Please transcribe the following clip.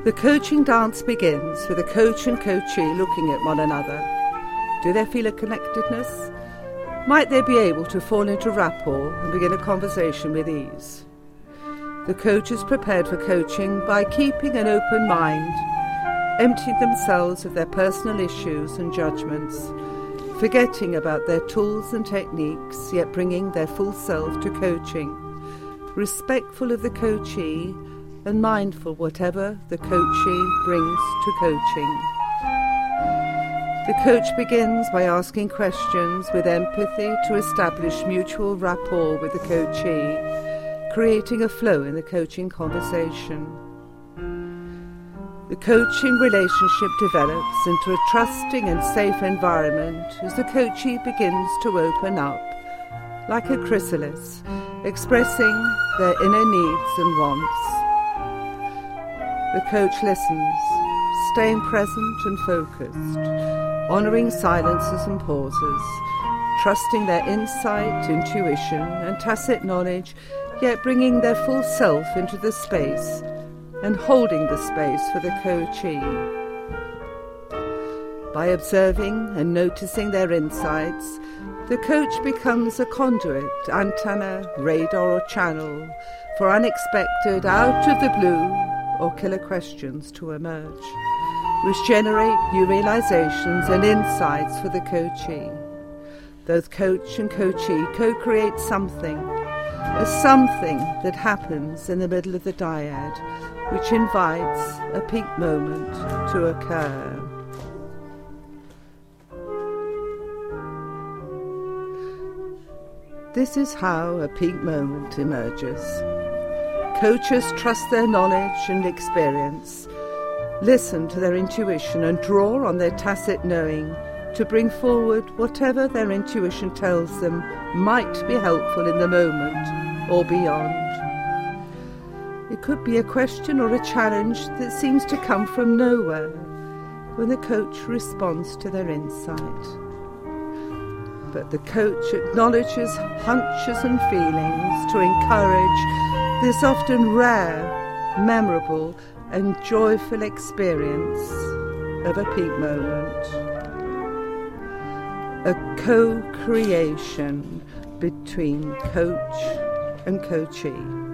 The coaching dance begins with the coach and coachee looking at one another. Do they feel a connectedness? Might they be able to fall into rapport and begin a conversation with ease? The coach is prepared for coaching by keeping an open mind, emptying themselves of their personal issues and judgments, forgetting about their tools and techniques, yet bringing their full self to coaching, respectful of the coachee and mindful whatever the coachee brings to coaching. The coach begins by asking questions with empathy to establish mutual rapport with the coachee, creating a flow in the coaching conversation. The coaching relationship develops into a trusting and safe environment as the coachee begins to open up, like a chrysalis, expressing their inner needs and wants. The coach listens, staying present and focused, honouring silences and pauses, trusting their insight, intuition and tacit knowledge, yet bringing their full self into the space and holding the space for the coachee. By observing and noticing their insights, the coach becomes a conduit, antenna, radar or channel for unexpected, out of the blue or killer questions to emerge, which generate new realizations and insights for the coachee. Both coach and coachee co-create something, a something that happens in the middle of the dyad, which invites a peak moment to occur. This is how a peak moment emerges. Coaches trust their knowledge and experience, listen to their intuition and draw on their tacit knowing to bring forward whatever their intuition tells them might be helpful in the moment or beyond. It could be a question or a challenge that seems to come from nowhere when the coach responds to their insight. But the coach acknowledges hunches and feelings to encourage this often rare, memorable and joyful experience of a peak moment. A co-creation between coach and coachee.